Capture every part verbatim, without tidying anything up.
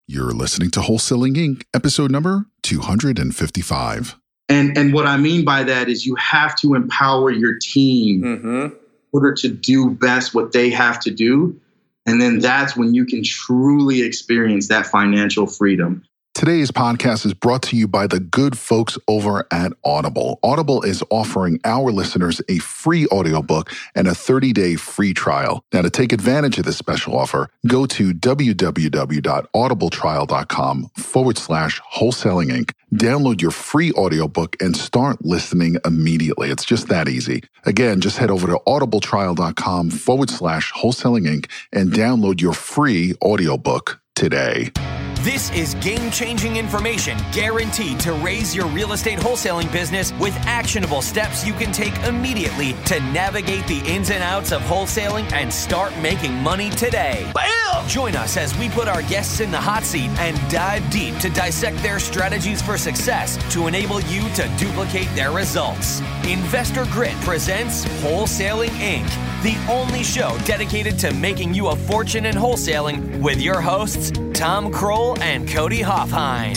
You're listening to Wholesaling Incorporated, episode number two hundred fifty-five. And and what I mean by that is you have to empower your team mm-hmm. in order to do best what they have to do. And then that's when you can truly experience that financial freedom. Today's podcast is brought to you by the good folks over at Audible. Audible is offering our listeners a free audiobook and a thirty-day free trial. Now, to take advantage of this special offer, go to www.audibletrial.com forward slash wholesaling inc. Download your free audiobook and start listening immediately. It's just that easy. Again, just head over to audibletrial.com forward slash wholesaling inc and download your free audiobook today. This is game-changing information guaranteed to raise your real estate wholesaling business with actionable steps you can take immediately to navigate the ins and outs of wholesaling and start making money today. Bam! Join us as we put our guests in the hot seat and dive deep to dissect their strategies for success to enable you to duplicate their results. Investor Grit presents Wholesaling Incorporated, the only show dedicated to making you a fortune in wholesaling with your hosts, Tom Kroll and Cody Hoffheim.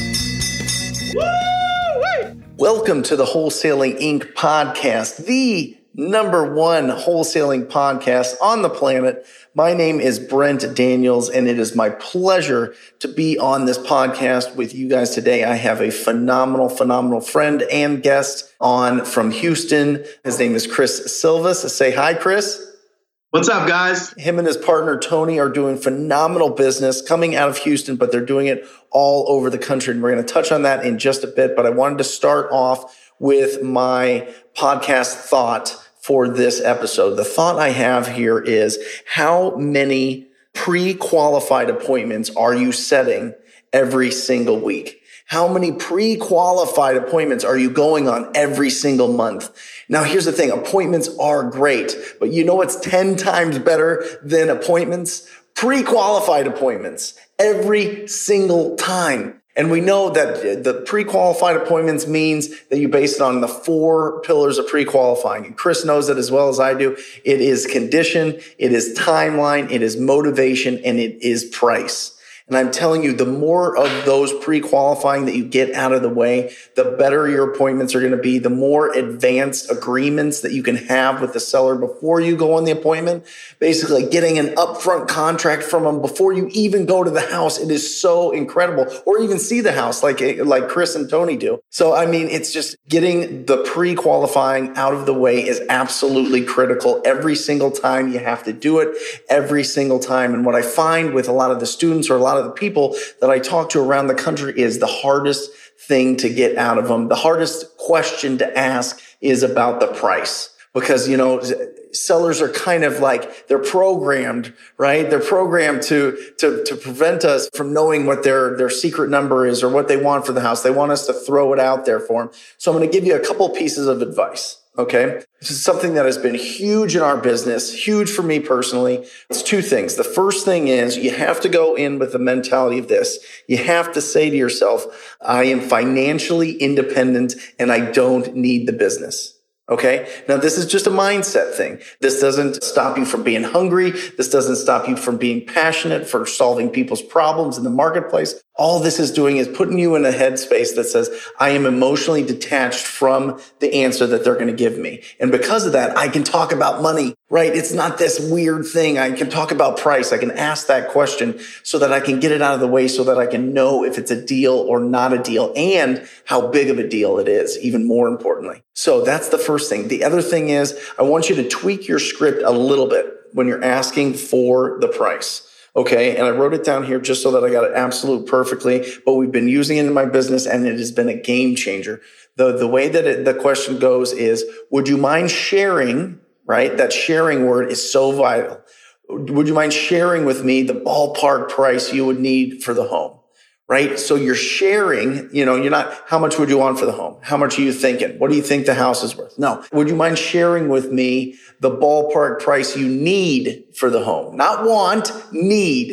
Woo-wee! Welcome to the Wholesaling Incorporated podcast, the number one wholesaling podcast on the planet. My name is Brent Daniels, and it is my pleasure to be on this podcast with you guys today. I have a phenomenal, phenomenal friend and guest on from Houston. His name is Chris Silvas. Say hi, Chris. What's up, guys? Him and his partner, Tony, are doing phenomenal business coming out of Houston, but they're doing it all over the country. And we're going to touch on that in just a bit. But I wanted to start off with my podcast thought for this episode. The thought I have here is, how many pre-qualified appointments are you setting every single week? How many pre-qualified appointments are you going on every single month? Now, here's the thing. Appointments are great, but you know what's ten times better than appointments? Pre-qualified appointments every single time. And we know that the pre-qualified appointments means that you base it on the four pillars of pre-qualifying. And Chris knows it as well as I do. It is condition, it is timeline, it is motivation, and it is price. And I'm telling you, the more of those pre-qualifying that you get out of the way, the better your appointments are going to be, the more advanced agreements that you can have with the seller before you go on the appointment. Basically, getting an upfront contract from them before you even go to the house. It is so incredible. Or even see the house like, like Chris and Tony do. So, I mean, it's just getting the pre-qualifying out of the way is absolutely critical. Every single time you have to do it, every single time. And what I find with a lot of the students or a lot of the people that I talk to around the country is the hardest thing to get out of them. The hardest question to ask is about the price, because, you know, sellers are kind of like, they're programmed, right? They're programmed to, to, to prevent us from knowing what their, their secret number is or what they want for the house. They want us to throw it out there for them. So I'm going to give you a couple pieces of advice. Okay. This is something that has been huge in our business, huge for me personally. It's two things. The first thing is you have to go in with the mentality of this. You have to say to yourself, I am financially independent and I don't need the business. Okay. Now, this is just a mindset thing. This doesn't stop you from being hungry. This doesn't stop you from being passionate for solving people's problems in the marketplace. All this is doing is putting you in a headspace that says, I am emotionally detached from the answer that they're going to give me. And because of that, I can talk about money, right? It's not this weird thing. I can talk about price. I can ask that question so that I can get it out of the way so that I can know if it's a deal or not a deal and how big of a deal it is, even more importantly. So that's the first thing. The other thing is I want you to tweak your script a little bit when you're asking for the price. Okay. And I wrote it down here just so that I got it absolute perfectly, but we've been using it in my business and it has been a game changer. The, the way that it, the question goes is, would you mind sharing, right? That sharing word is so vital. Would you mind sharing with me the ballpark price you would need for the home? Right? So you're sharing, you know, you're not, how much would you want for the home? How much are you thinking? What do you think the house is worth? No. Would you mind sharing with me the ballpark price you need for the home? Not want, need.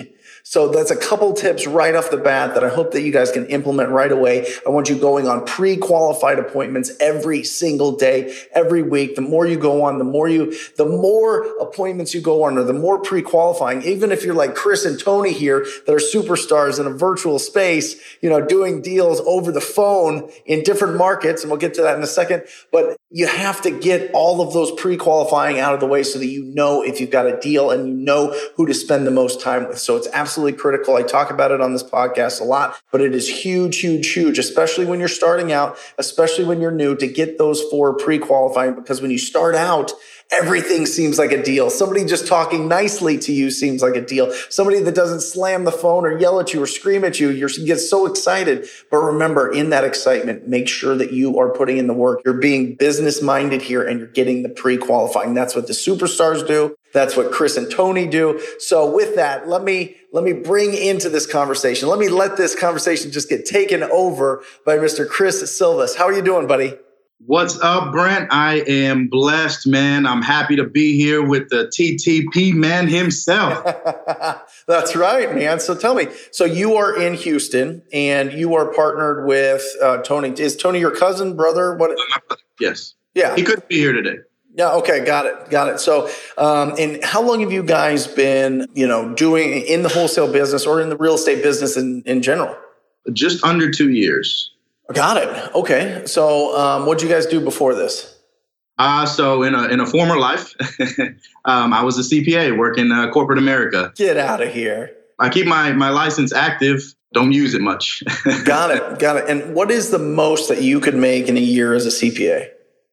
So that's a couple tips right off the bat that I hope that you guys can implement right away. I want you going on pre-qualified appointments every single day, every week. The more you go on, the more you, the more appointments you go on, or the more pre-qualifying, even if you're like Chris and Tony here that are superstars in a virtual space, you know, doing deals over the phone in different markets. And we'll get to that in a second, but you have to get all of those pre-qualifying out of the way so that you know if you've got a deal and you know who to spend the most time with. So it's absolutely critical. I talk about it on this podcast a lot, but it is huge, huge, huge, especially when you're starting out, especially when you're new, to get those four pre-qualifying, because when you start out, everything seems like a deal. Somebody just talking nicely to you seems like a deal. Somebody that doesn't slam the phone or yell at you or scream at you, you get so excited. But remember, in that excitement, make sure that you are putting in the work. You're being business minded here and you're getting the pre-qualifying. That's what the superstars do. That's what Chris and Tony do. So with that, let me let me bring into this conversation. Let me let this conversation just get taken over by Mister Chris Silvas. How are you doing, buddy? What's up, Brent? I am blessed, man. I'm happy to be here with the T T P man himself. That's right, man. So tell me, so you are in Houston and you are partnered with uh, Tony. Is Tony your cousin, brother? What? Yes. Yeah. He couldn't be here today. Yeah. Okay. Got it. Got it. So, um, and how long have you guys been, you know, doing in the wholesale business or in the real estate business in, in general? Just under two years. Got it. Okay. So, um, what did you guys do before this? Uh, so in a, in a former life, um, I was a C P A working uh, corporate America. Get out of here. I keep my, my license active. Don't use it much. Got it. Got it. And what is the most that you could make in a year as a C P A?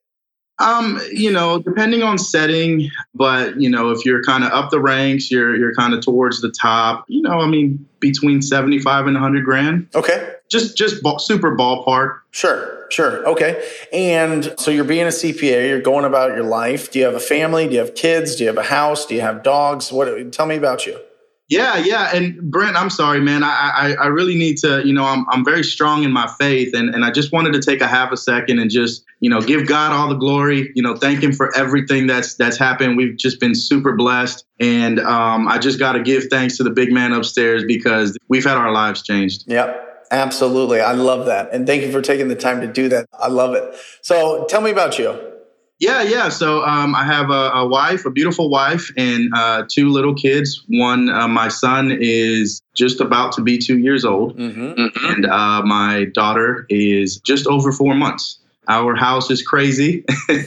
Um, you know, depending on setting, but you know, if you're kind of up the ranks, you're you're kind of towards the top. You know, I mean, between seventy-five and a hundred grand. Okay. Just just ball, super ballpark. Sure, sure. Okay. And so you're being a C P A, you're going about your life. Do you have a family? Do you have kids? Do you have a house? Do you have dogs? What? Tell me about you. Yeah, yeah. And Brent, I'm sorry, man. I, I I really need to, you know, I'm I'm very strong in my faith. And, and I just wanted to take a half a second and just, you know, give God all the glory, you know, thank him for everything that's that's happened. We've just been super blessed. And um, I just got to give thanks to the big man upstairs because we've had our lives changed. Yep, absolutely. I love that. And thank you for taking the time to do that. I love it. So tell me about you. Yeah, yeah. So um, I have a, a wife, a beautiful wife, and uh, two little kids. One, uh, my son is just about to be two years old, mm-hmm. and uh, my daughter is just over four months. Our house is crazy.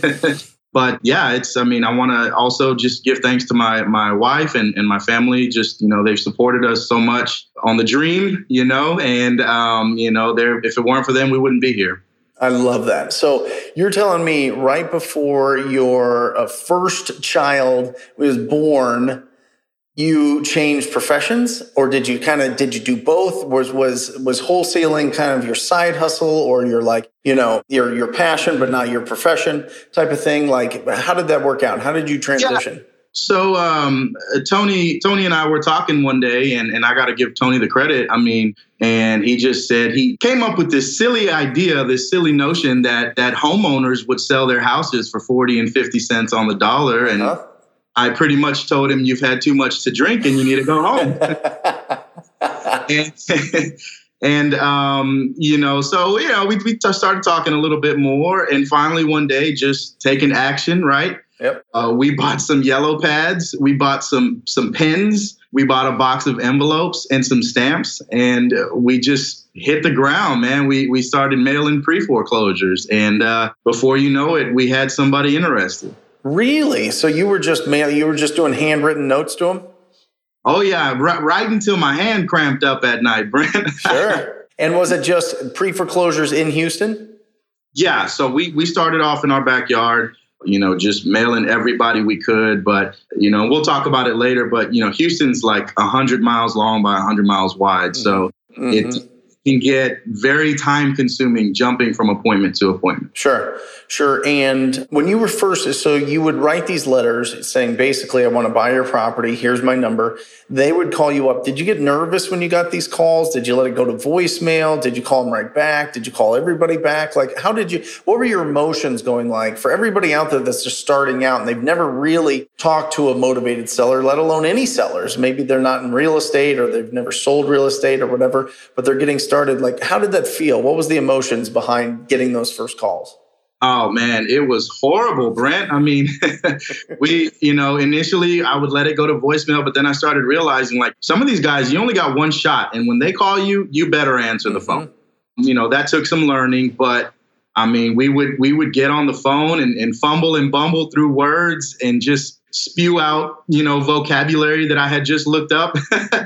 But yeah, it's, I mean, I want to also just give thanks to my, my wife and, and my family. Just, you know, they've supported us so much on the dream, you know, and, um, you know, they're, if it weren't for them, we wouldn't be here. I love that. So you're telling me right before your uh, first child was born, you changed professions, or did you kind of, did you do both? Was, was, was wholesaling kind of your side hustle, or your like, you know, your, your passion, but not your profession type of thing? Like, how did that work out? How did you transition? Yeah. So um, Tony, Tony and I were talking one day, and, and I got to give Tony the credit. I mean, and he just said he came up with this silly idea, this silly notion that that homeowners would sell their houses for forty and fifty cents on the dollar. And uh-huh. I pretty much told him, you've had too much to drink and you need to go home. and, and um, you know, so, you know, we, we t- started talking a little bit more, and finally one day just taking action, right? Yep. Uh, we bought some yellow pads. We bought some some pens. We bought a box of envelopes and some stamps, and we just hit the ground, man. We we started mailing pre-foreclosures, and uh, before you know it, we had somebody interested. Really? So you were just mail? You were just doing handwritten notes to them? Oh yeah, right, right until my hand cramped up at night, Brent. Sure. And was it just pre-foreclosures in Houston? Yeah. So we we started off in our backyard. You know, just mailing everybody we could. But, you know, we'll talk about it later. But, you know, Houston's like one hundred miles long by one hundred miles wide. So mm-hmm. it can get very time consuming jumping from appointment to appointment. Sure, sure. And when you were first, so you would write these letters saying, basically, I want to buy your property. Here's my number. They would call you up. Did you get nervous when you got these calls? Did you let it go to voicemail? Did you call them right back? Did you call everybody back? Like, how did you, what were your emotions going like for everybody out there that's just starting out and they've never really talked to a motivated seller, let alone any sellers? Maybe they're not in real estate or they've never sold real estate or whatever, but they're getting started. Like, how did that feel? What was the emotions behind getting those first calls? Oh, man, it was horrible, Brent. I mean, we, you know, initially I would let it go to voicemail, but then I started realizing like some of these guys, you only got one shot. And when they call you, you better answer the mm-hmm. phone. You know, that took some learning, but I mean, we would we would get on the phone and, and fumble and bumble through words and just spew out, you know, vocabulary that I had just looked up.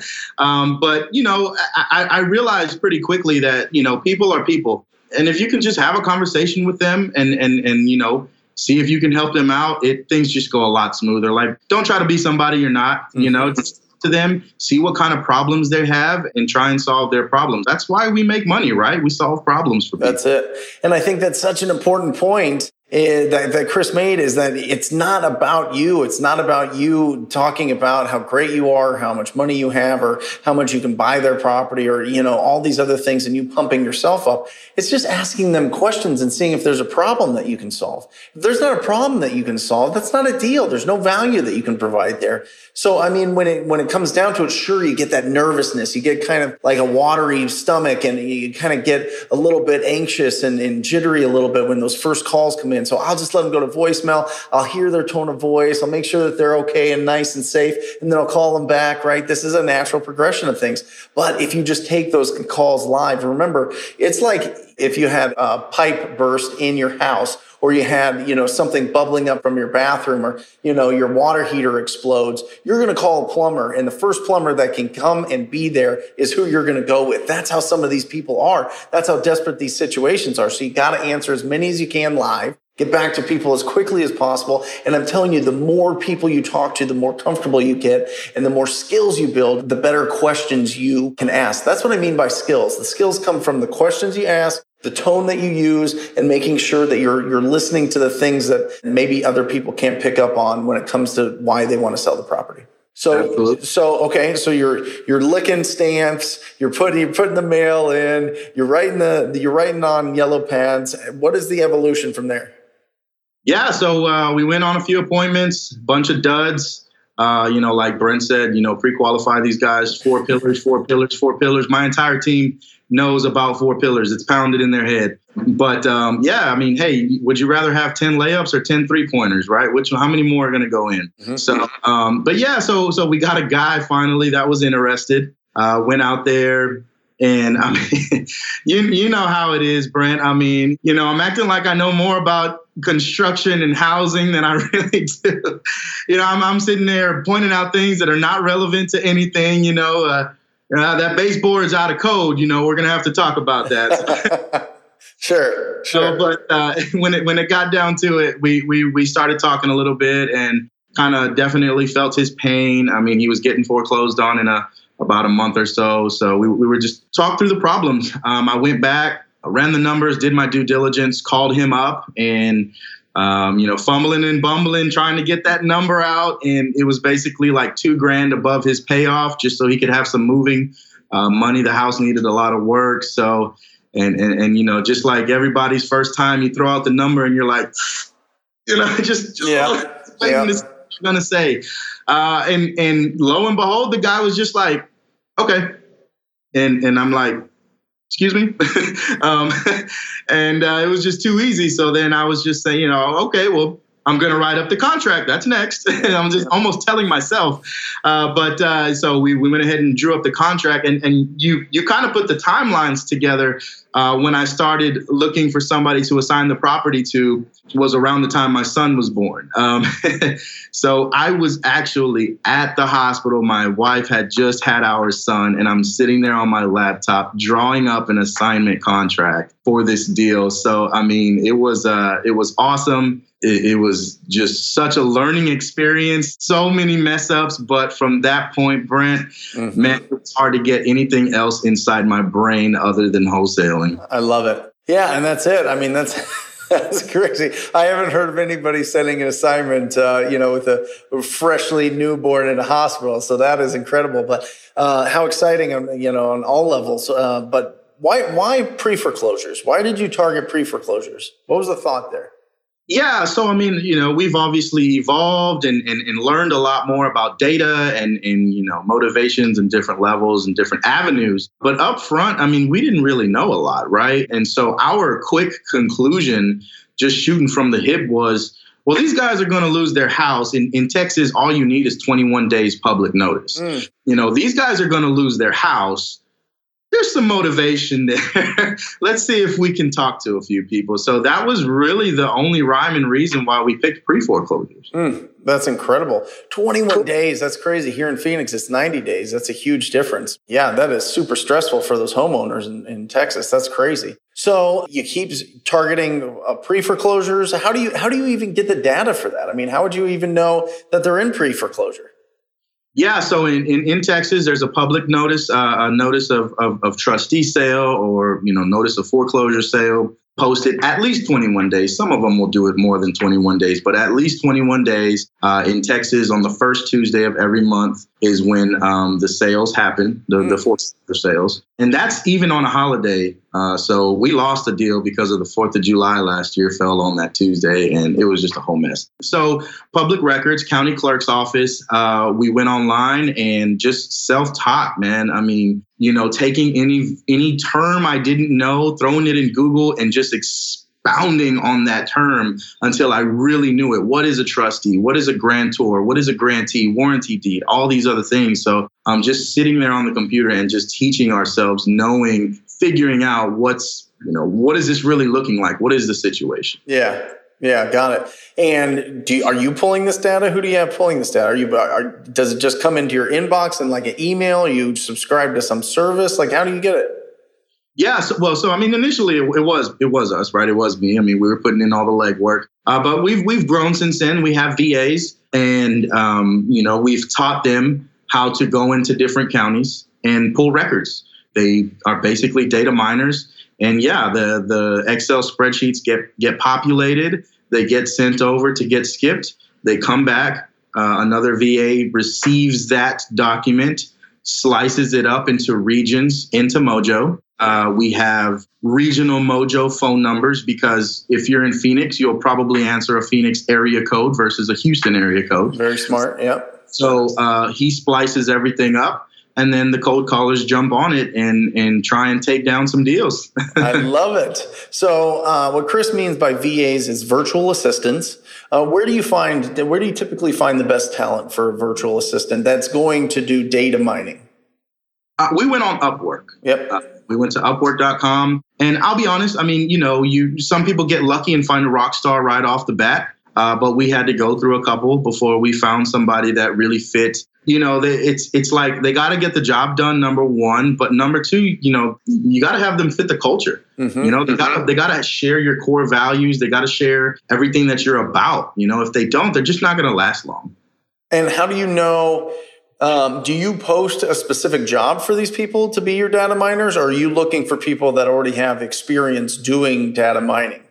um, but, you know, I, I realized pretty quickly that, you know, people are people. And if you can just have a conversation with them and, and, and, you know, see if you can help them out, it things just go a lot smoother. Like, don't try to be somebody you're not, mm-hmm. you know, just to them, see what kind of problems they have and try and solve their problems. That's why we make money, right? We solve problems for people. That's it. And I think that's such an important point that, that Chris made, is that it's not about you. It's not about you talking about how great you are, how much money you have, or how much you can buy their property, or, you know, all these other things, and you pumping yourself up. It's just asking them questions and seeing if there's a problem that you can solve. If there's not a problem that you can solve, that's not a deal. There's no value that you can provide there. So, I mean, when it, when it comes down to it, sure, you get that nervousness. You get kind of like a watery stomach, and you kind of get a little bit anxious and, and jittery a little bit when those first calls come in. So I'll just let them go to voicemail. I'll hear their tone of voice. I'll make sure that they're okay and nice and safe, and then I'll call them back, right? This is a natural progression of things. But if you just take those calls live, remember, it's like if you had a pipe burst in your house, or you had, you know, something bubbling up from your bathroom, or, you know, your water heater explodes, you're going to call a plumber, and the first plumber that can come and be there is who you're going to go with. That's how some of these people are. That's how desperate these situations are. So you got to answer as many as you can live. Get back to people as quickly as possible. And I'm telling you, the more people you talk to, the more comfortable you get, and the more skills you build, the better questions you can ask. That's what I mean by skills. The skills come from the questions you ask, the tone that you use, and making sure that you're you're listening to the things that maybe other people can't pick up on when it comes to why they want to sell the property. So, Absolutely. so okay, so you're you're licking stamps, you're putting you're putting the mail in, you're writing the you're writing on yellow pads. What is the evolution from there? Yeah, so uh, we went on a few appointments, bunch of duds. Uh, you know, like Brent said, you know, pre-qualify these guys, four pillars, four pillars, four pillars. My entire team knows about four pillars. It's pounded in their head. But um, yeah, I mean, hey, would you rather have ten layups or ten three-pointers, right? Which, how many more are going to go in? Mm-hmm. So, um, but yeah, so so we got a guy finally that was interested, uh, went out there. And I mean, you you know how it is, Brent. I mean, you know, I'm acting like I know more about construction and housing than I really do. You know, I'm I'm sitting there pointing out things that are not relevant to anything. You know, uh, uh, that baseboard is out of code. You know, we're gonna have to talk about that. Sure, sure. So, but uh, when it when it got down to it, we we we started talking a little bit and kind of definitely felt his pain. I mean, he was getting foreclosed on in a about a month or so. So we, we were just talking through the problems. Um, I went back, I ran the numbers, did my due diligence, called him up, and, um, you know, fumbling and bumbling, trying to get that number out. And it was basically like two grand above his payoff just so he could have some moving uh, money. The house needed a lot of work. So, and, and, and, you know, just like everybody's first time, you throw out the number and you're like, you know, just, just yeah. waiting to see what you're going to say. Uh, and, and lo and behold, the guy was just like, okay. And and I'm like, excuse me? um, and uh, it was just too easy. So then I was just saying, you know, okay, well, I'm going to write up the contract. That's next. And I'm just almost telling myself. Uh, but uh, so we, we went ahead and drew up the contract. And, and you you kind of put the timelines together. Uh, when I started looking for somebody to assign the property to was around the time my son was born. Um, so I was actually at the hospital. My wife had just had our son, and I'm sitting there on my laptop drawing up an assignment contract for this deal. So, I mean, it was uh, it was awesome. it, it was just such a learning experience. So many mess ups. But from that point, Brent, mm-hmm. man, it's hard to get anything else inside my brain other than wholesaling. I love it. Yeah. And that's it. I mean, that's... That's crazy. I haven't heard of anybody sending an assignment, uh, you know, with a freshly newborn in a hospital. So that is incredible. But uh, how exciting, you know, on all levels. Uh, but why, why pre-foreclosures? Why did you target pre-foreclosures? What was the thought there? Yeah, so I mean, you know, we've obviously evolved and, and, and learned a lot more about data and, and, you know, motivations and different levels and different avenues. But up front, I mean, we didn't really know a lot, right? And so our quick conclusion, just shooting from the hip, was, well, these guys are going to lose their house. In, in Texas, all you need is twenty-one days public notice. Mm. You know, these guys are going to lose their house. There's some motivation there. Let's see if we can talk to a few people. So that was really the only rhyme and reason why we picked pre-foreclosures. Mm, that's incredible. twenty-one days. That's crazy. Here in Phoenix, it's ninety days. That's a huge difference. Yeah, that is super stressful for those homeowners in, in Texas. That's crazy. So you keep targeting uh, pre-foreclosures. How do you, how do you even get the data for that? I mean, how would you even know that they're in pre-foreclosure? Yeah, so in, in, in Texas, there's a public notice, uh, a notice of, of, of trustee sale or, you know, notice of foreclosure sale posted at least twenty-one days. Some of them will do it more than twenty-one days, but at least twenty-one days uh, in Texas on the first Tuesday of every month is when um, the sales happen, the, mm. the foreclosure sales. And that's even on a holiday. Uh, so we lost a deal because of the fourth of July last year fell on that Tuesday, and it was just a whole mess. So public records, county clerk's office, uh, we went online and just self-taught, man. I mean, you know, taking any any term I didn't know, throwing it in Google and just expounding on that term until I really knew it. What is a trustee? What is a grantor? What is a grantee? Warranty deed? All these other things. So I'm um, just sitting there on the computer and just teaching ourselves, knowing, figuring out what's, you know, what is this really looking like? What is the situation? Yeah. Yeah, got it. And do you, are you pulling this data? Who do you have pulling this data? Are you? Are, does it just come into your inbox in like an email? You subscribe to some service? Like, how do you get it? Yeah, so, well, so I mean, initially it, it was it was us, right? It was me. I mean, we were putting in all the legwork, uh, but we've we've grown since then. We have V As, and um, you know, we've taught them how to go into different counties and pull records. They are basically data miners. And yeah, the, the Excel spreadsheets get, get populated. They get sent over to get skipped. They come back. Uh, another V A receives that document, slices it up into regions, into Mojo. Uh, we have regional Mojo phone numbers because if you're in Phoenix, you'll probably answer a Phoenix area code versus a Houston area code. Very smart, yeah. So uh, he splices everything up. And then the cold callers jump on it and, and try and take down some deals. I love it. So uh, what Chris means by V As is virtual assistants. Uh, where do you find, where do you typically find the best talent for a virtual assistant that's going to do data mining? Uh, we went on Upwork. Yep. Uh, we went to upwork dot com. And I'll be honest, I mean, you know, you some people get lucky and find a rock star right off the bat. Uh, but we had to go through a couple before we found somebody that really fit. You know, they, it's it's like they got to get the job done, number one. But number two, you know, you got to have them fit the culture. Mm-hmm. You know, they got to they got to share your core values. They got to share everything that you're about. You know, if they don't, they're just not going to last long. And how do you know? Um, do you post a specific job for these people to be your data miners, or are you looking for people that already have experience doing data mining?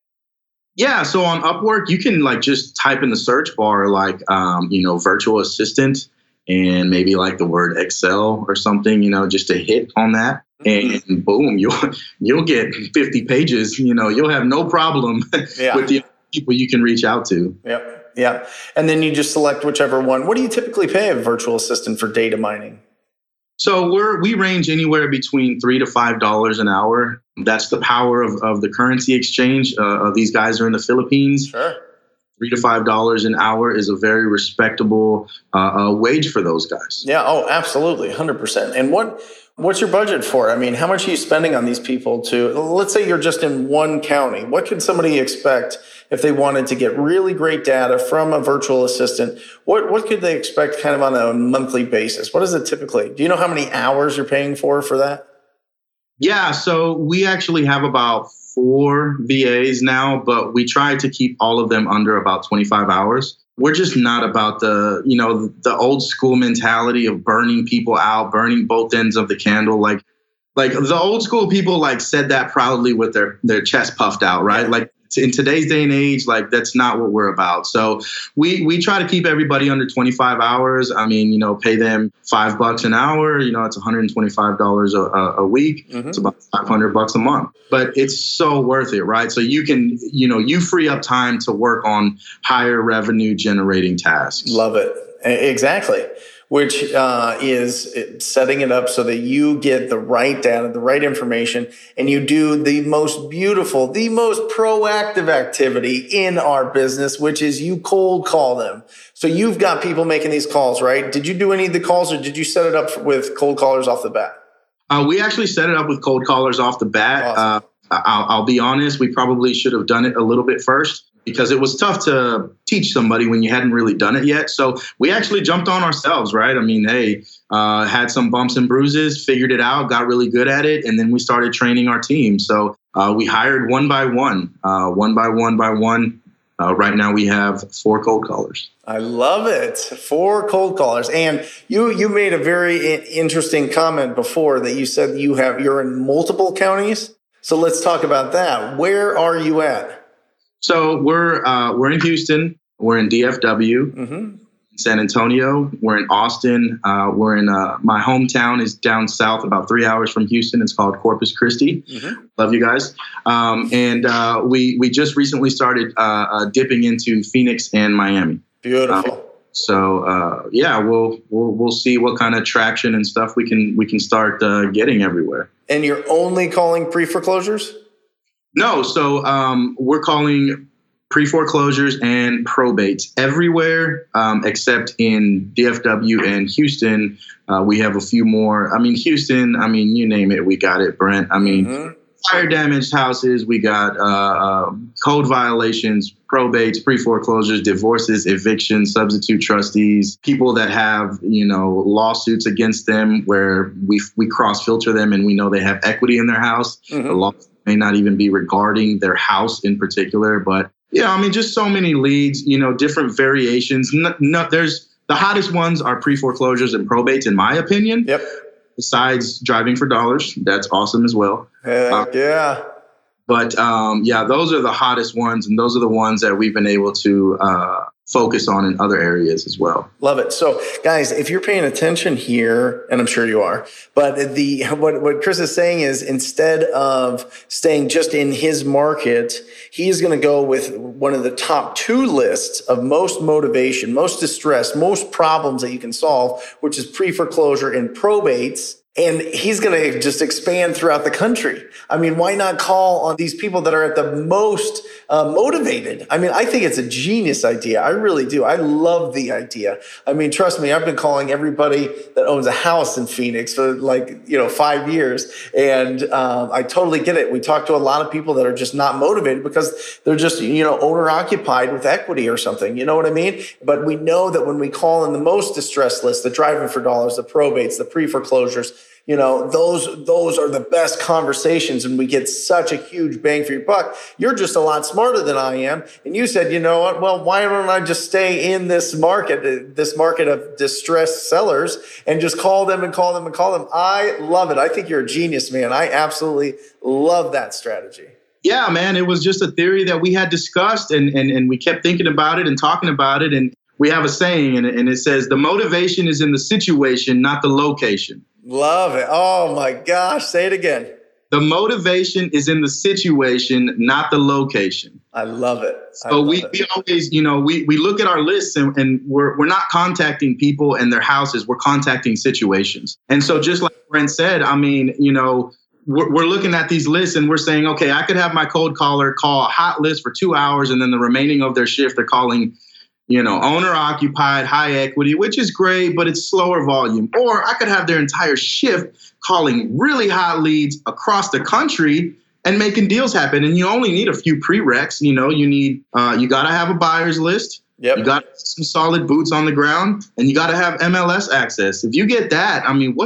Yeah, so on Upwork, you can like just type in the search bar, like, um, you know, virtual assistant and maybe like the word Excel or something, you know, just to hit on that. And boom, you'll you'll get fifty pages. You know, you'll have no problem yeah. with the people you can reach out to. Yep, yeah. And then you just select whichever one. What do you typically pay a virtual assistant for data mining? So we're we range anywhere between three to five dollars an hour. That's the power of, of the currency exchange. Uh, these guys are in the Philippines. Sure. Three to five dollars an hour is a very respectable uh, uh, wage for those guys. Yeah. Oh, absolutely, one hundred percent. And what what's your budget for? I mean, how much are you spending on these people? To let's say you're just in one county. What could somebody expect if they wanted to get really great data from a virtual assistant? What what could they expect kind of on a monthly basis? What is it typically? Do you know how many hours you're paying for for that? Yeah, so we actually have about four V As now, but we try to keep all of them under about twenty-five hours. We're just not about the, you know, the old school mentality of burning people out, burning both ends of the candle. Like, like the old school people like said that proudly with their, their chest puffed out, right? Like in today's day and age, like that's not what we're about. So we, we try to keep everybody under twenty-five hours. I mean, you know, pay them five bucks an hour, you know, it's one hundred twenty-five dollars a, a week. Mm-hmm. It's about five hundred bucks a month, but it's so worth it, right? So you can, you know, you free up time to work on higher revenue generating tasks. Love it. Exactly. Which uh, is setting it up so that you get the right data, the right information, and you do the most beautiful, the most proactive activity in our business, which is you cold call them. So you've got people making these calls, right? Did you do any of the calls, or did you set it up with cold callers off the bat? Uh, we actually set it up with cold callers off the bat. Awesome. Uh, I'll, I'll be honest, we probably should have done it a little bit first, because it was tough to teach somebody when you hadn't really done it yet. So we actually jumped on ourselves, right? I mean, hey, uh, had some bumps and bruises, figured it out, got really good at it, and then we started training our team. So uh, we hired one by one, uh, one by one by one. Uh, right now we have four cold callers. I love it. Four cold callers. And you you made a very interesting comment before that you said you have you're in multiple counties. So let's talk about that. Where are you at? So we're uh, we're in Houston, we're in D F W, mm-hmm. San Antonio, we're in Austin, uh, we're in uh, my hometown is down south about three hours from Houston. It's called Corpus Christi. Mm-hmm. Love you guys. Um, and uh, we we just recently started uh, uh, dipping into Phoenix and Miami. Beautiful. Um, so uh, yeah, we'll we'll we'll see what kind of traction and stuff we can we can start uh, getting everywhere. And you're only calling pre-foreclosures? No, so um, we're calling pre-foreclosures and probates everywhere um, except in D F W and Houston. Uh, we have a few more. I mean, Houston, I mean, you name it, we got it, Brent. I mean, mm-hmm. fire damaged houses, we got uh, uh, code violations, probates, pre-foreclosures, divorces, evictions, substitute trustees, people that have, you know, lawsuits against them where we we cross-filter them and we know they have equity in their house. Mm-hmm. The law may not even be regarding their house in particular, but yeah, I mean, just so many leads, you know, different variations. No, no, there's the hottest ones are pre-foreclosures and probates, in my opinion. Yep. Besides driving for dollars, that's awesome as well. Heck uh, yeah. But um, yeah, those are the hottest ones, and those are the ones that we've been able to uh, focus on in other areas as well. Love it. So, guys, if you're paying attention here, and I'm sure you are, but the what, what Chris is saying is instead of staying just in his market, he's going to go with one of the top two lists of most motivation, most distress, most problems that you can solve, which is pre-foreclosure and probates. And he's going to just expand throughout the country. I mean, why not call on these people that are at the most uh, motivated? I mean, I think it's a genius idea. I really do. I love the idea. I mean, trust me, I've been calling everybody that owns a house in Phoenix for like, you know, five years. And um, I totally get it. We talk to a lot of people that are just not motivated because they're just, you know, owner occupied with equity or something. You know what I mean? But we know that when we call in the most distressed list, the driving for dollars, the probates, the pre-foreclosures, you know, those those are the best conversations, and we get such a huge bang for your buck. You're just a lot smarter than I am. And you said, you know what, well, why don't I just stay in this market, this market of distressed sellers, and just call them and call them and call them. I love it. I think you're a genius, man. I absolutely love that strategy. Yeah, man, it was just a theory that we had discussed, and, and, and we kept thinking about it and talking about it. And we have a saying, and, and it says, the motivation is in the situation, not the location. Love it. Oh, my gosh. Say it again. The motivation is in the situation, not the location. I love it. I so love we, it. we always, you know, we, we look at our lists and, and we're we're not contacting people and their houses. We're contacting situations. And so just like Brent said, I mean, you know, we're, we're looking at these lists and we're saying, okay, I could have my cold caller call a hot list for two hours and then the remaining of their shift, they're calling, you know, owner occupied, high equity, which is great, but it's slower volume. Or I could have their entire shift calling really hot leads across the country and making deals happen. And you only need a few prereqs. You know, you need, uh, you got to have a buyer's list. Yep. You got some solid boots on the ground, and you got to have M L S access. If you get that, I mean, what's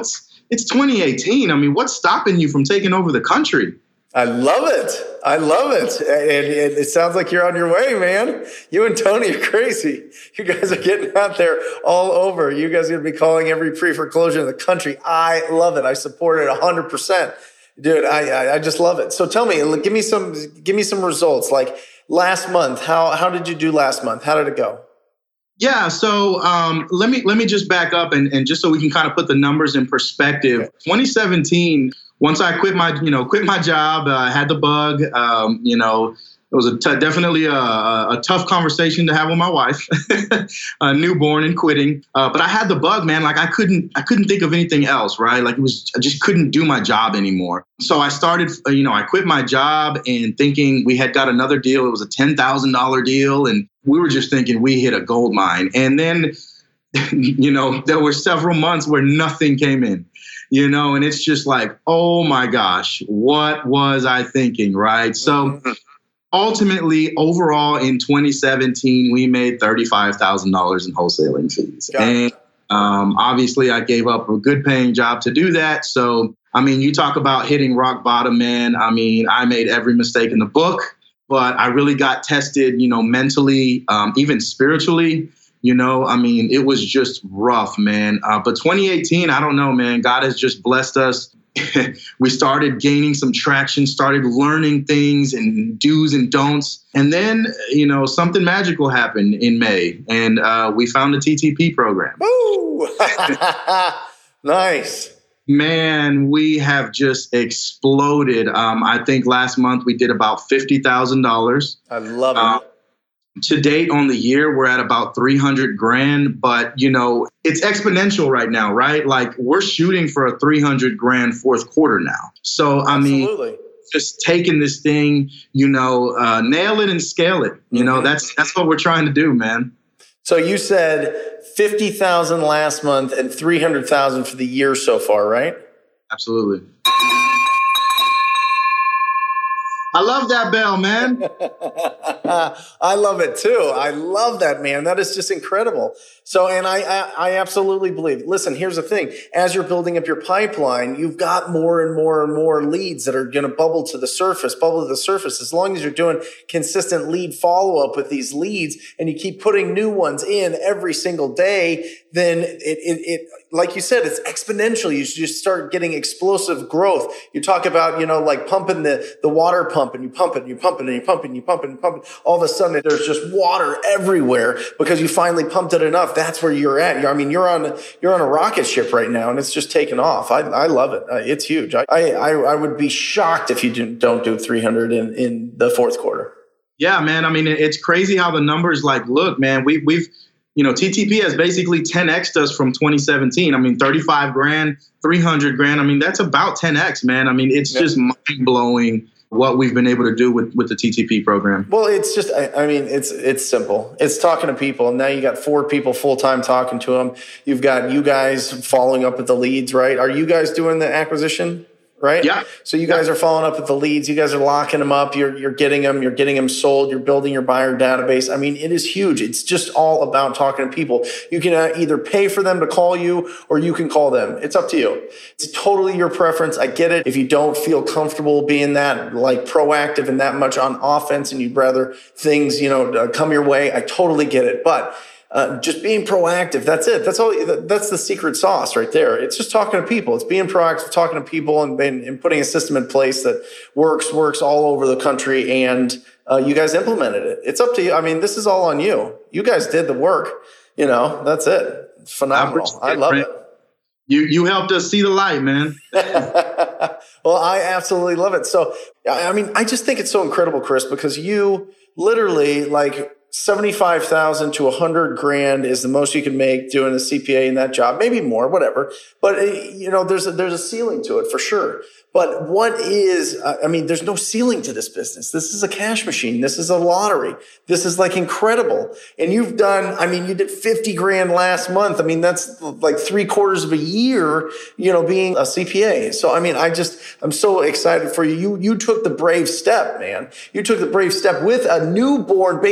it's twenty eighteen. I mean, what's stopping you from taking over the country? I love it. I love it. And, and it sounds like you're on your way, man. You and Tony are crazy. You guys are getting out there all over. You guys are going to be calling every pre-foreclosure in the country. I love it. I support it one hundred percent. Dude, I, I I just love it. So tell me, give me some give me some results. Like last month, how how did you do last month? How did it go? Yeah, so um, let me let me just back up and, and just so we can kind of put the numbers in perspective. Okay. twenty seventeen, once I quit my you know quit my job, I uh, had the bug. Um, you know, it was a t- definitely a, a tough conversation to have with my wife, a newborn and quitting. Uh, but I had the bug, man. Like I couldn't I couldn't think of anything else, right? Like it was I just couldn't do my job anymore. So I started, you know, I quit my job and thinking we had got another deal. It was a ten thousand dollars deal, and we were just thinking we hit a gold mine. And then, you know, there were several months where nothing came in, you know, and it's just like, oh my gosh, what was I thinking, right? So ultimately, overall in twenty seventeen, we made thirty-five thousand dollars in wholesaling fees. And um, obviously I gave up a good paying job to do that. So, I mean, you talk about hitting rock bottom, man. I mean, I made every mistake in the book. But I really got tested, you know, mentally, um, even spiritually, you know, I mean, it was just rough, man. Uh, but twenty eighteen, I don't know, man, God has just blessed us. We started gaining some traction, started learning things and do's and don'ts. And then, you know, something magical happened in May and uh, we found the T T P program. Woo! Nice. Man, we have just exploded. Um, I think last month we did about fifty thousand dollars. I love it. Uh, to date on the year, we're at about three hundred grand. But, you know, it's exponential right now, right? Like we're shooting for a three hundred grand fourth quarter now. So, I Absolutely. mean, just taking this thing, you know, uh, nail it and scale it. You mm-hmm. know, that's that's what we're trying to do, man. So you said fifty thousand last month and three hundred thousand for the year so far, right? Absolutely. I love that bell, man. I love it too. I love that, man. That is just incredible. So, and I, I, I absolutely believe, listen, here's the thing. As you're building up your pipeline, you've got more and more and more leads that are going to bubble to the surface, bubble to the surface. As long as you're doing consistent lead follow up with these leads and you keep putting new ones in every single day, then it, it, it like you said, it's exponential. You just start getting explosive growth. You talk about, you know, like pumping the, the water pump and you pump it and you pump it and you pump it and you pump it and you pump it. All of a sudden there's just water everywhere because you finally pumped it enough. That's where you're at. You're, I mean, you're on, you're on a rocket ship right now and it's just taken off. I, I love it. It's huge. I, I, I would be shocked if you do, don't do three hundred in, in the fourth quarter. Yeah, man. I mean, it's crazy how the numbers like, look, man, we, we've, you know, T T P has basically ten X'd us from twenty seventeen. I mean, thirty-five grand, three hundred grand. I mean, that's about ten X, man. I mean, it's yeah. just mind blowing what we've been able to do with, with the T T P program. Well, it's just, I, I mean, it's, it's simple. It's talking to people. And now you got four people full-time talking to them. You've got you guys following up with the leads, right? Are you guys doing the acquisition? Right? Yeah. So you guys yeah. are following up with the leads. You guys are locking them up. You're, you're getting them. You're getting them sold. You're building your buyer database. I mean, it is huge. It's just all about talking to people. You can uh, either pay for them to call you or you can call them. It's up to you. It's totally your preference. I get it. If you don't feel comfortable being that like proactive and that much on offense and you'd rather things, you know, uh, come your way, I totally get it. But Uh, just being proactive. That's it. That's all. That's the secret sauce right there. It's just talking to people. It's being proactive, talking to people and, and, and putting a system in place that works, works all over the country. And uh, you guys implemented it. It's up to you. I mean, this is all on you. You guys did the work. You know, that's it. It's phenomenal. I, I love it. You, you helped us see the light, man. Well, I absolutely love it. So, I mean, I just think it's so incredible, Chris, because you literally like, seventy-five thousand to a hundred grand is the most you can make doing a C P A in that job, maybe more, whatever. But you know, there's a, there's a ceiling to it for sure. But what is, uh, I mean, there's no ceiling to this business. This is a cash machine. This is a lottery. This is like incredible. And you've done, I mean, you did fifty grand last month. I mean, that's like three quarters of a year, you know, being a C P A. So, I mean, I just, I'm so excited for you. You, you took the brave step, man. You took the brave step with a newborn baby son.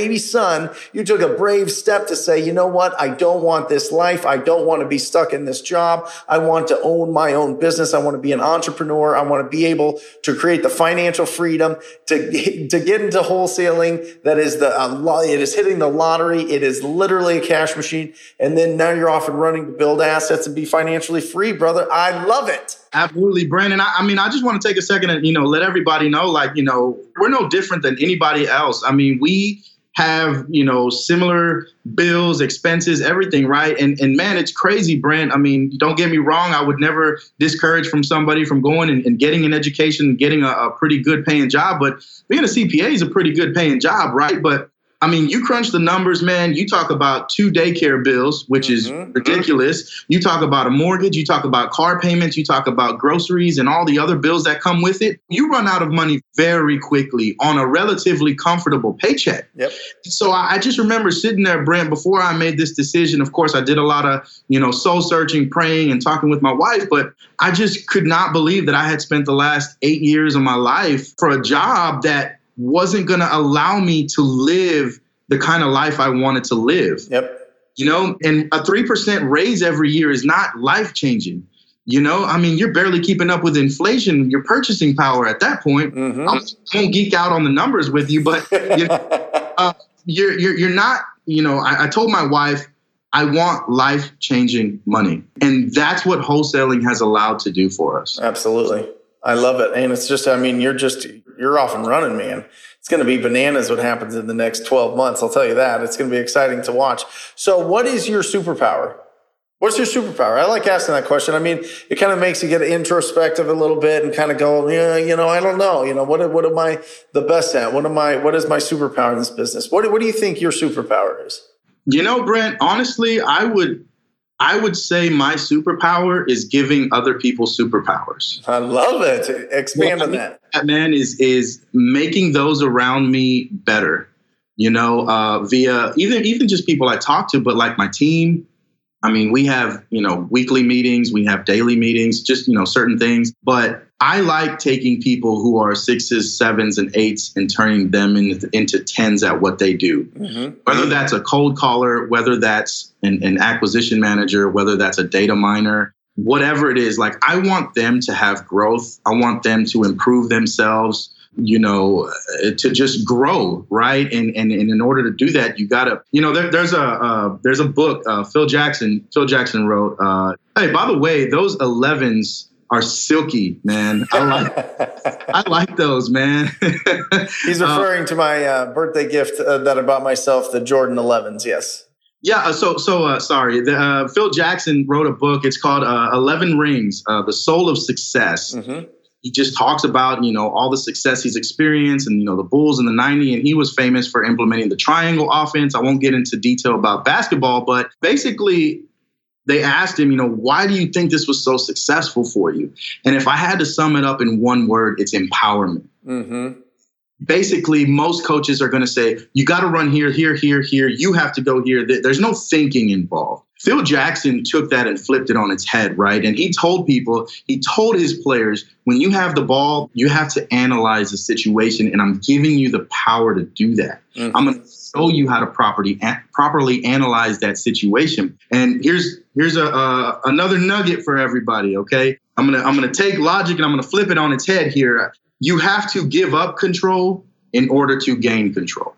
done, you took a brave step to say, you know what? I don't want this life. I don't want to be stuck in this job. I want to own my own business. I want to be an entrepreneur. I want to be able to create the financial freedom to, to get into wholesaling. That is the, uh, it is hitting the lottery. It is literally a cash machine. And then now you're off and running to build assets and be financially free, brother. I love it. Absolutely, Brandon. I, I mean, I just want to take a second and, you know, let everybody know, like, you know, we're no different than anybody else. I mean, we have, you know, similar bills, expenses, everything, right? And and man, it's crazy, Brent. I mean, don't get me wrong. I would never discourage from somebody from going and, and getting an education and getting a, a pretty good paying job. But being a C P A is a pretty good paying job, right? But I mean, you crunch the numbers, man. You talk about two daycare bills, which is mm-hmm. ridiculous. You talk about a mortgage. You talk about car payments. You talk about groceries and all the other bills that come with it. You run out of money very quickly on a relatively comfortable paycheck. Yep. So I, I just remember sitting there, Brent, before I made this decision. Of course, I did a lot of, you know, soul searching, praying and talking with my wife. But I just could not believe that I had spent the last eight years of my life for a job that wasn't going to allow me to live the kind of life I wanted to live. Yep. You know, and a three percent raise every year is not life changing. You know, I mean, you're barely keeping up with inflation, your purchasing power at that point. Mm-hmm. I won't geek out on the numbers with you, but you know, uh, you're, you're, you're not, you know, I, I told my wife, I want life changing money. And that's what wholesaling has allowed to do for us. Absolutely. I love it. And it's just, I mean, you're just, you're off and running, man. It's going to be bananas what happens in the next twelve months. I'll tell you that. It's going to be exciting to watch. So what is your superpower? What's your superpower? I like asking that question. I mean, it kind of makes you get introspective a little bit and kind of go, yeah, you know, I don't know. You know, what, what am I the best at? What am I, what is my superpower in this business? What, what do you think your superpower is? You know, Brent, honestly, I would, I would say my superpower is giving other people superpowers. I love it. Expand well, on that. That, man, is is making those around me better, you know, uh, via even, even just people I talk to, but like my team. I mean, we have, you know, weekly meetings, we have daily meetings, just, you know, certain things. But I like taking people who are sixes, sevens, and eights and turning them into, into tens at what they do. Mm-hmm. Whether that's a cold caller, whether that's an, an acquisition manager, whether that's a data miner, whatever it is, like I want them to have growth. I want them to improve themselves, you know, to just grow, right? And and, and in order to do that, you gotta, you know, there, there's a uh, there's a book uh, Phil Jackson Phil Jackson wrote. Uh, hey, by the way, those elevens are silky, man. I like I like those, man. He's referring uh, to my uh, birthday gift uh, that I bought myself, the Jordan elevens. Yes. Yeah. So so uh, sorry. The, uh, Phil Jackson wrote a book. It's called uh, eleven Rings: uh, The Soul of Success. Mm-hmm. He just talks about, you know, all the success he's experienced and, you know, the Bulls in the nineties. And he was famous for implementing the triangle offense. I won't get into detail about basketball, but basically they asked him, you know, why do you think this was so successful for you? And if I had to sum it up in one word, it's empowerment. Mm-hmm. Basically, most coaches are going to say, you got to run here, here, here, here. You have to go here. There's no thinking involved. Phil Jackson took that and flipped it on its head, right? And he told people, he told his players, when you have the ball, you have to analyze the situation, and I'm giving you the power to do that. Mm-hmm. I'm going to show you how to properly properly analyze that situation. And here's here's a uh, another nugget for everybody, okay? I'm gonna I'm gonna take logic and I'm gonna flip it on its head here. You have to give up control in order to gain control.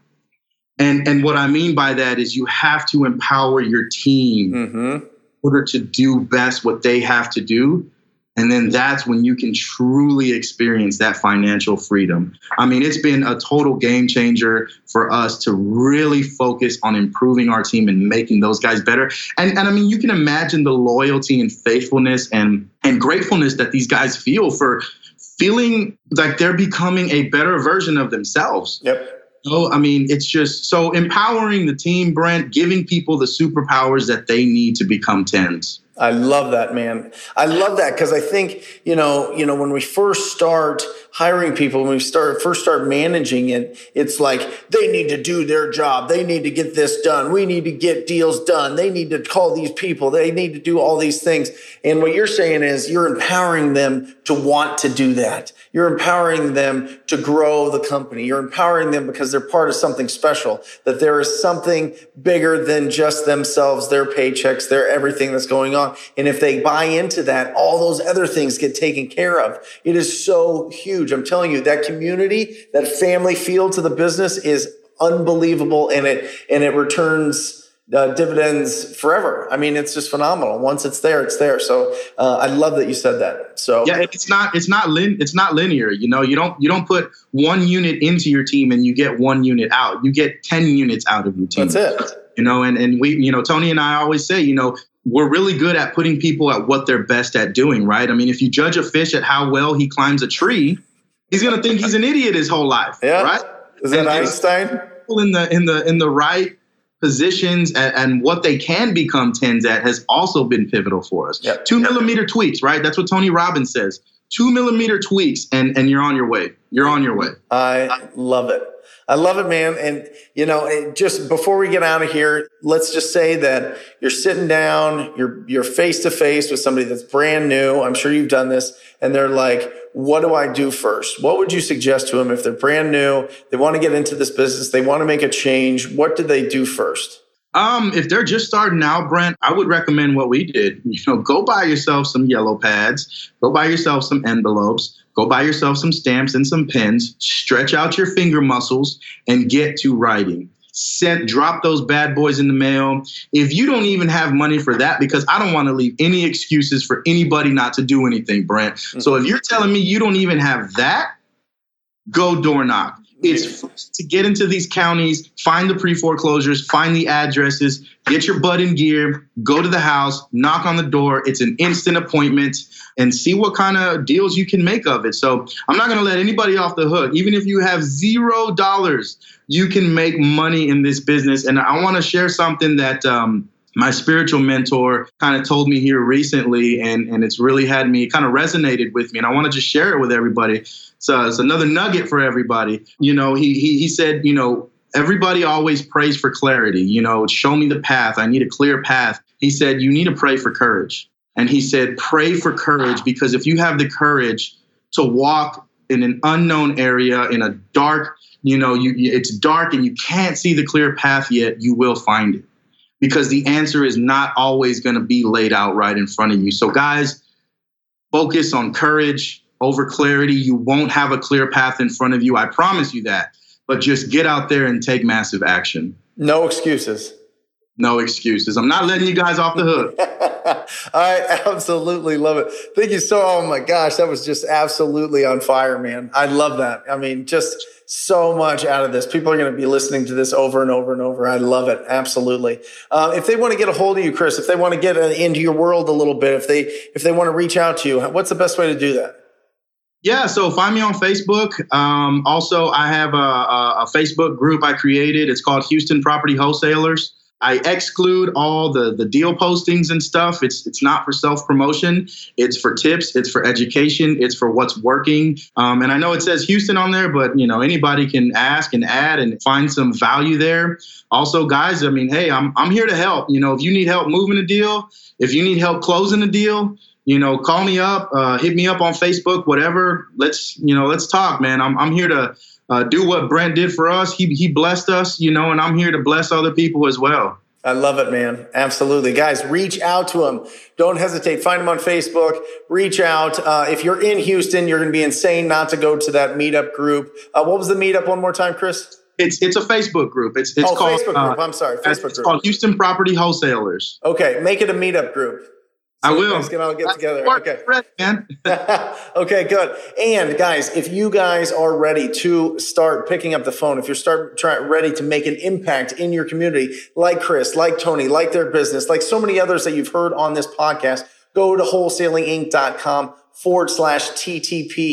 And and what I mean by that is you have to empower your team mm-hmm. in order to do best what they have to do. And then that's when you can truly experience that financial freedom. I mean, it's been a total game changer for us to really focus on improving our team and making those guys better. And, and I mean, you can imagine the loyalty and faithfulness and, and gratefulness that these guys feel for feeling like they're becoming a better version of themselves. Yep. So, I mean, it's just so empowering the team, Brent, giving people the superpowers that they need to become tens. I love that, man. I love that because I think, you know, you know, when we first start hiring people, when we start first start managing it, it's like they need to do their job. They need to get this done. We need to get deals done. They need to call these people. They need to do all these things. And what you're saying is you're empowering them to want to do that. You're empowering them to grow the company. You're empowering them because they're part of something special, that there is something bigger than just themselves, their paychecks, their everything that's going on. And if they buy into that, all those other things get taken care of. It is so huge. I'm telling you, that community, that family feel to the business is unbelievable, and it and it returns Uh, dividends forever. I mean, it's just phenomenal. Once it's there, it's there. So uh, I love that you said that. So yeah, it's not it's not lin- it's not linear. You know, you don't you don't put one unit into your team and you get one unit out. You get ten units out of your team. That's it. You know, and and we, you know, Tony and I always say, you know, we're really good at putting people at what they're best at doing. Right. I mean, if you judge a fish at how well he climbs a tree, he's gonna think he's an idiot his whole life. Yeah. Right. Is that and, Einstein? People in the in the in the right positions and, and what they can become tens at has also been pivotal for us. Yep. Two millimeter tweaks, right? That's what Tony Robbins says. Two millimeter tweaks and, and you're on your way. You're on your way. I love it. I love it, man. And, you know, it just before we get out of here, let's just say that you're sitting down, you're, you're face to face with somebody that's brand new. I'm sure you've done this. And they're like, what do I do first? What would you suggest to them if they're brand new? They want to get into this business. They want to make a change. What do they do first? Um, if they're just starting out, Brent, I would recommend what we did. You know, go buy yourself some yellow pads, go buy yourself some envelopes, go buy yourself some stamps and some pens, stretch out your finger muscles and get to writing. Send, drop those bad boys in the mail. If you don't even have money for that, because I don't want to leave any excuses for anybody not to do anything, Brent. Mm-hmm. So if you're telling me you don't even have that, go door knock. It's first to get into these counties, find the pre-foreclosures, find the addresses, get your butt in gear, go to the house, knock on the door. It's an instant appointment and see what kind of deals you can make of it. So I'm not going to let anybody off the hook. Even if you have zero dollars, you can make money in this business. And I want to share something that um, my spiritual mentor kind of told me here recently, and, and it's really had me kind of resonated with me. And I want to just share it with everybody. So it's another nugget for everybody. You know, he, he he said, you know, everybody always prays for clarity. You know, show me the path. I need a clear path. He said, you need to pray for courage. And he said, pray for courage, because if you have the courage to walk in an unknown area, in a dark, you know, you, it's dark and you can't see the clear path yet, you will find it. Because the answer is not always going to be laid out right in front of you. So guys, focus on courage over clarity. You won't have a clear path in front of you. I promise you that. But just get out there and take massive action. No excuses. No excuses. I'm not letting you guys off the hook. I absolutely love it. Thank you so, oh my gosh, that was just absolutely on fire, man. I love that. I mean, just so much out of this. People are going to be listening to this over and over and over. I love it. Absolutely. Uh, if they want to get a hold of you, Chris, if they want to get into your world a little bit, if they, if they want to reach out to you, what's the best way to do that? Yeah, so find me on Facebook. Um, also, I have a, a, a Facebook group I created. It's called Houston Property Wholesalers. I exclude all the, the deal postings and stuff. It's it's not for self-promotion. It's for tips. It's for education. It's for what's working. Um, and I know it says Houston on there, but you know anybody can ask and add and find some value there. Also, guys, I mean, hey, I'm I'm here to help. You know, if you need help moving a deal, if you need help closing a deal, you know, call me up, uh, hit me up on Facebook, whatever. Let's you know, let's talk, man. I'm I'm here to. Uh, do what Brent did for us. He he blessed us, you know, and I'm here to bless other people as well. I love it, man. Absolutely. Guys, reach out to him. Don't hesitate. Find him on Facebook. Reach out. Uh, if you're in Houston, you're going to be insane not to go to that meetup group. Uh, what was the meetup one more time, Chris? It's it's a Facebook group. It's it's oh, called Facebook group. Uh, I'm sorry, Facebook it's group. called Houston Property Wholesalers. Okay, make it a meetup group. So I will. Guys can all get That's together. Okay. Ready, man. Okay, good. And guys, if you guys are ready to start picking up the phone, if you're start try, ready to make an impact in your community, like Chris, like Tony, like their business, like so many others that you've heard on this podcast, go to wholesalinginc.com forward slash TTP.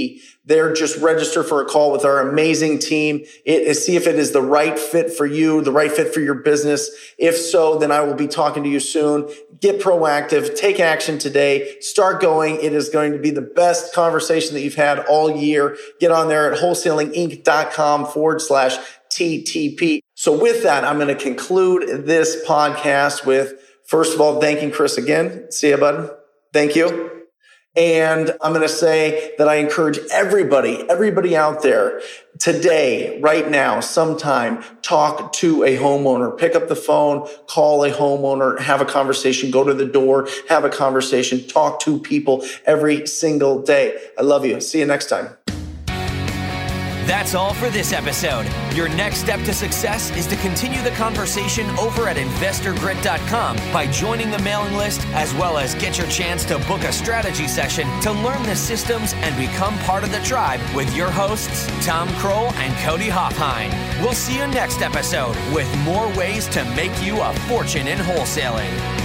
there. Just register for a call with our amazing team. It, see if it is the right fit for you, the right fit for your business. If so, then I will be talking to you soon. Get proactive, take action today, start going. It is going to be the best conversation that you've had all year. Get on there at wholesalinginc.com forward slash TTP. So with that, I'm going to conclude this podcast with, first of all, thanking Chris again. See you, bud. Thank you. And I'm going to say that I encourage everybody, everybody out there today, right now, sometime, talk to a homeowner, pick up the phone, call a homeowner, have a conversation, go to the door, have a conversation, talk to people every single day. I love you. See you next time. That's all for this episode. Your next step to success is to continue the conversation over at investor grit dot com by joining the mailing list, as well as get your chance to book a strategy session to learn the systems and become part of the tribe with your hosts, Tom Kroll and Cody Hofhine. We'll see you next episode with more ways to make you a fortune in wholesaling.